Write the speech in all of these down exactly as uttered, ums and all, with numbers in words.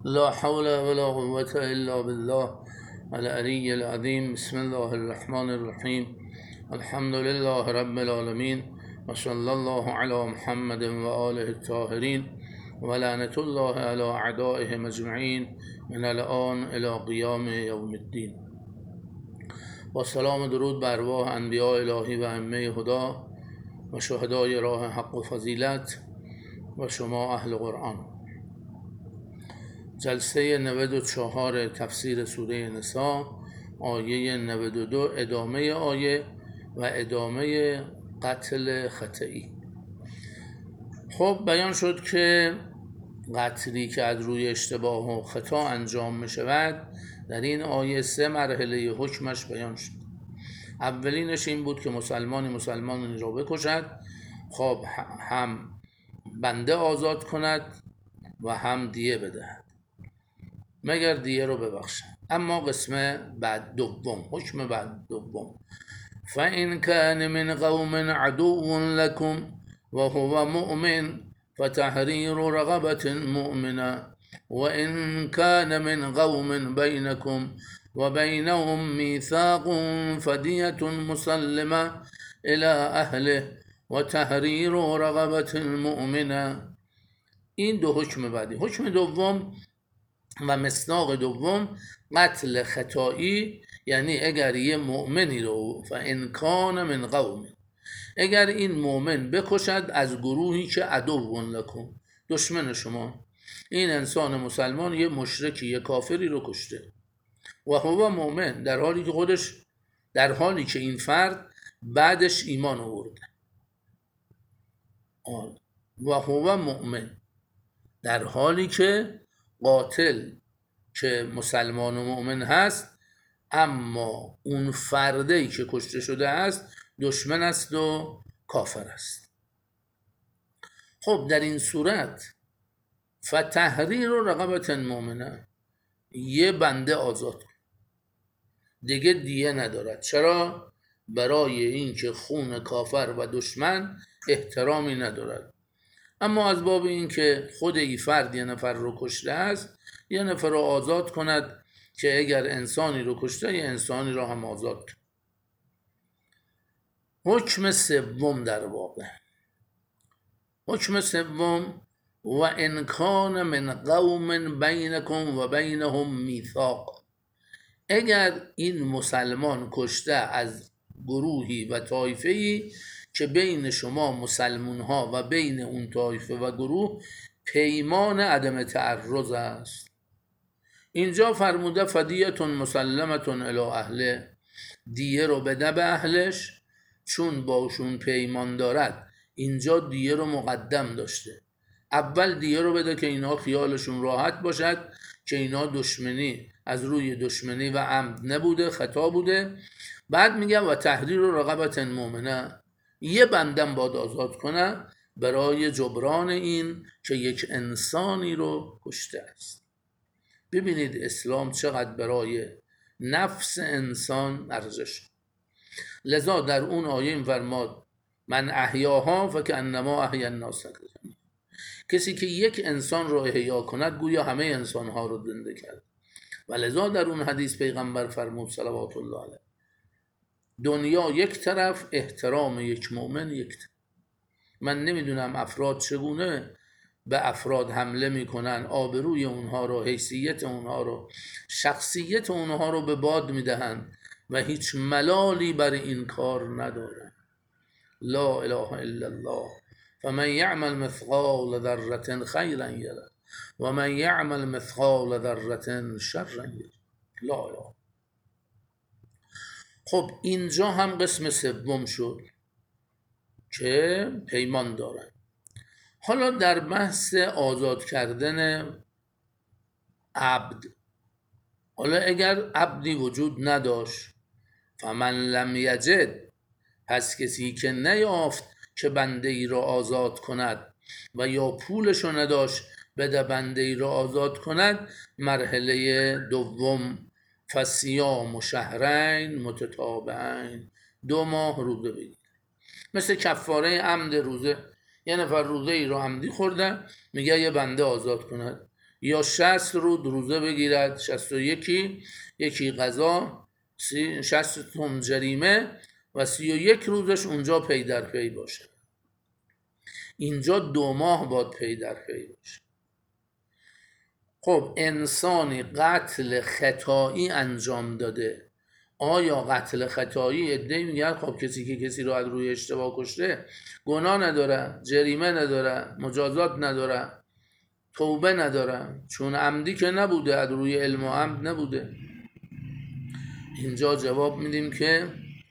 لا حول ولا قوة إلا بالله العلي العظيم. بسم الله الرحمن الرحيم. الحمد لله رب العالمين وصلى الله على محمد وآله الطاهرين ولعنة الله على أعدائهم أجمعين من الآن إلى قیام یوم الدین. با سلام و درود بر ارواح انبیاء الهی و ائمه هدی و شهدای راه حق و فضیلت و شما اهل قرآن. جلسه نود و چهار تفسیر سوره نساء، آیه نود و دو، ادامه آیه و ادامه قتل خطئی. خب بیان شد که قتلی که از روی اشتباه و خطا انجام می شود در این آیه سه مرحله حکمش بیان شد. اولینش این بود که مسلمانی مسلمانی را بکشد، خب هم بنده آزاد کند و هم دیه بدهد مگر دیه رو ببخشد. اما قسم بعد دوم، حکم بعد دوم، فإن كان من قوم عدو لكم وهو مؤمن فتحرير رغبة مؤمنة وإن كان من قوم بينكم وبينهم ميثاق فدية مسلمة إلى أهله وتحرير رغبة مؤمنة. این دو حکم بعدی. حکم دوم و مصداق دوم قتل خطایی، یعنی اگر یه مؤمنی رو فإن کان من قوم، اگر این مؤمن بکشد از گروهی که عدو لکم، دشمن شما، این انسان مسلمان یه مشرکی یه کافری رو کشته و هو مؤمن، در حالی که خودش در حالی که این فرد بعدش ایمان آورده، و هو مؤمن، در حالی که قاتل که مسلمان و مؤمن هست اما اون فردی که کشته شده است دشمن است و کافر است. خب در این صورت فتحریر رقبة مؤمنه، یه بنده آزاد کن، دیگه دیه ندارد. چرا؟ برای این که خون کافر و دشمن احترامی ندارد. اما از باب این که خود ای فرد یه نفر رو کشته است، یه نفر رو آزاد کند که اگر انسانی رو کشته یه انسانی رو هم آزاد کند. حکم سوم در واقع، حکم سوم و ان کان من قوم بینکم و بینهم میثاق، اگر این مسلمان کشته از گروهی و طایفه‌ای که بین شما مسلمون ها و بین اون طایفه و گروه پیمان عدم تعرض است. اینجا فرموده فدیه مسلمه الی اهله، دیه رو بده به اهلش، چون باشون پیمان دارد اینجا دیه رو مقدم داشته. اول دیه رو بده که اینا خیالشون راحت باشد که اینا دشمنی از روی دشمنی و عمد نبوده، خطا بوده. بعد میگه و تحریر رقبة مؤمنه، یه بندم باید آزاد کنه برای جبران این که یک انسانی رو کشته است. ببینید اسلام چقدر برای نفس انسان ارزش. لذا در اون آیه فرماد من احیاها فکأنما احیا الناس، کسی که یک انسان رو احیا کند گویا همه انسانها رو زنده کرد. و لذا در اون حدیث پیغمبر فرمود صلوات الله علیه دنیا یک طرف، احترام یک مؤمن یک طرف. من نمیدونم افراد چگونه به افراد حمله میکنن، آبروی اونها رو، حیثیت اونها رو، شخصیت اونها رو به باد میدهن و هیچ ملالی بر این کار ندارن. لا اله الا الله فمن یعمل مثقال ذره خیرا یره و من یعمل مثقال ذره شرا یره. لا اله. خب اینجا هم قسم سوم شد که پیمان دارن. حالا در بحث آزاد کردن عبد، حالا اگر عبدی وجود نداشت فمن لم یجد، پس کسی که نیافت که بنده ای را آزاد کند و یا پولشو نداشت بده بنده ای را آزاد کند، مرحله دوم فصیام و شهرین متتابعین، دو ماه روزه بگیر. مثل کفاره عمد روزه، یه نفر روزه ای رو عمدی خورده، میگه یه بنده آزاد کند، یا شصت رو روزه بگیرد، شصت و یکی یکی قضا، شصت تن جریمه و سی و یک روزش اونجا پی در پی باشه. اینجا دو ماه باید پی در پی باشه. خب انسانی قتل خطایی انجام داده، آیا قتل خطایی عده‌ای میگن خب کسی که کسی رو از روی اشتباه کشته گناه نداره، جریمه نداره، مجازات نداره، توبه نداره، چون عمدی که نبوده، از روی علم و عمد نبوده. اینجا جواب میدیم که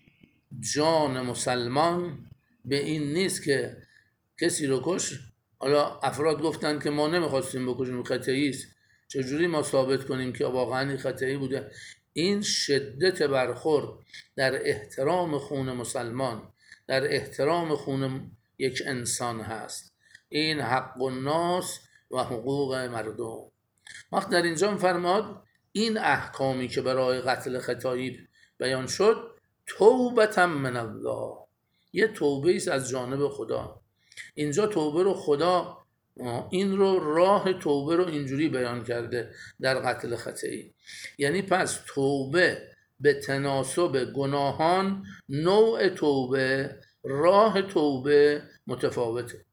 جان مسلمان به این نیست که کسی رو کش. حالا افراد گفتن که ما نمیخواستیم بکشیم، خطایی است. چجوری ما ثابت کنیم که واقعا خطایی بوده؟ این شدت برخورد در احترام خون مسلمان، در احترام خون یک انسان هست. این حق الناس و حقوق مردم. وقت در اینجا می‌فرماد این احکامی که برای قتل خطایی بیان شد توبة من الله، یه توبه است از جانب خدا. اینجا توبه رو خدا این رو راه توبه رو اینجوری بیان کرده در قتل خطایی. یعنی پس توبه به تناسب گناهان، نوع توبه، راه توبه متفاوته.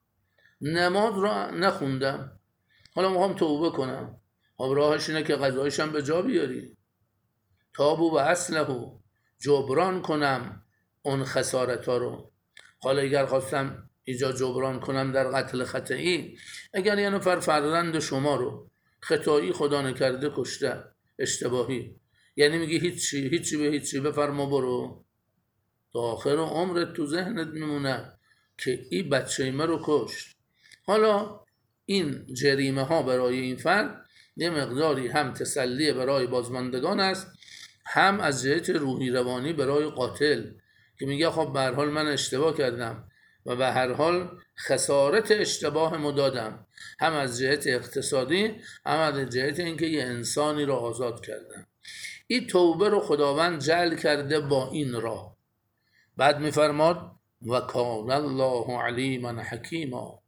نماز رو نخوندم، حالا میخوام توبه کنم، خب راهش اینه که قضایشم به جا بیاری، تابو و اصلحو، جبران کنم اون خسارتا رو. حالا اگر خواستم اینجا جبران کنم در قتل خطایی، اگر یه نفر فرزند شما رو خطایی خدا نکرده کشته، اشتباهی، یعنی میگی هیچی هیچی به هیچی، بفرما برو، تا آخر عمرت تو ذهنت میمونه که این بچه ما رو کشت. حالا این جریمه ها برای این فرد یه مقداری هم تسلی برای بازماندگان است، هم از جهت روحی روانی برای قاتل که میگه خب به هر حال من اشتباه کردم و به هر حال خسارت اشتباه مدادم، هم از جهت اقتصادی، هم از جهت اینکه یه انسانی رو آزاد کردم. این توبه رو خداوند جعل کرده با این راه. بعد میفرماد و کان الله علیما حکیما،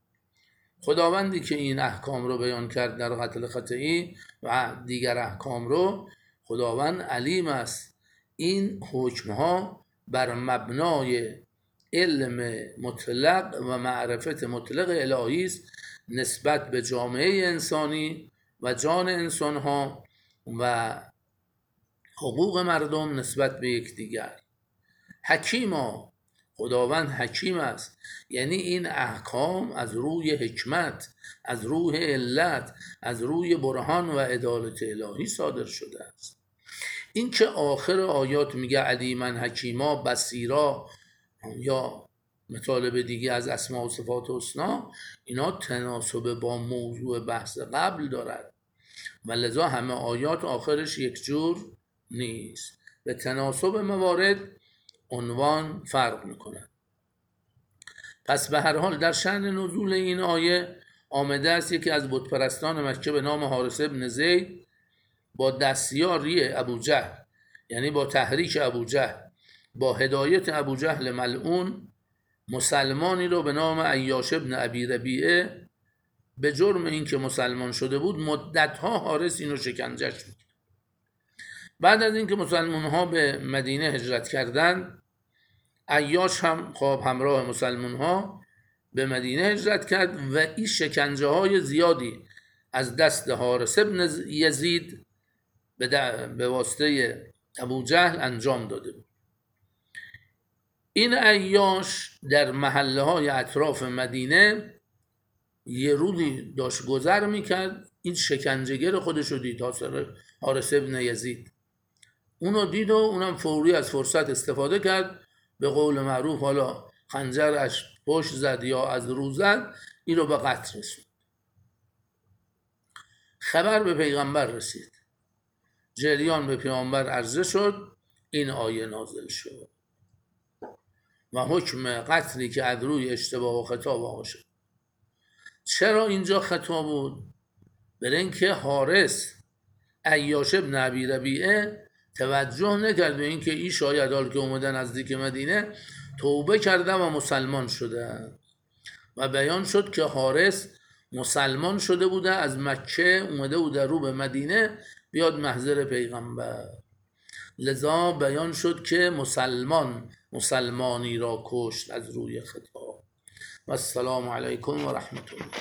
خداوندی که این احکام رو بیان کرد در قتل خطایی و دیگر احکام رو، خداوند علیم است. این حکمها بر مبنای علم مطلق و معرفت مطلق الهی است نسبت به جامعه انسانی و جان انسانها و حقوق مردم نسبت به یکدیگر. حکیما، خداوند حکیم است، یعنی این احکام از روی حکمت، از روی علت، از روی برهان و عدالت الهی صادر شده است. این که آخر آیات میگه علیما حکیما بصیرا یا مطالب دیگه از اسماء و صفات حسنا، اینا تناسب با موضوع بحث قبل دارد و لذا همه آیات آخرش یک جور نیست، به تناسب موارد عنوان فرق میکنه. پس به هر حال در شأن نزول این آیه آمده است یکی از بتپرستان مکه به نام حارث بن زید با دستیاری ابو جهل، یعنی با تحریک ابو جهل، با هدایت ابو جهل ملعون، مسلمانی رو به نام عیاش بن ابی ربیعه به جرم اینکه مسلمان شده بود مدتها حارث اینو شکنجهش می‌کرد. بعد از اینکه مسلمان ها به مدینه هجرت کردند، عیاش هم خواب همراه مسلمان ها به مدینه هجرت کرد و این شکنجه های زیادی از دست حارث بن یزید به واسطه ابو جهل انجام داده بود. این عیاش در محله های اطراف مدینه یه روزی داشت گذر میکرد، این شکنجهگر خودش رو دید، حارث بن یزید اونو دید و اونم فوری از فرصت استفاده کرد، به قول معروف حالا خنجرش پشت زد یا از رو زد، این رو به قتل رسید. خبر به پیغمبر رسید، جریان به پیغمبر عرضه شد، این آیه نازل شد و حکم قتلی که از روی اشتباه و خطا واقع شد. چرا اینجا خطا بود؟ برای اینکه حارث عیاش بن ابی ربیعه توجه نکرد به اینکه این شاید حال که اومده نزدیک مدینه توبه کرده و مسلمان شده و بیان شد که حارث مسلمان شده بوده، از مکه اومده بوده رو به مدینه بیاد محضر پیغمبر. لذا بیان شد که مسلمان مسلمانی را کشت از روی خطاب. و السلام علیکم و رحمت الله.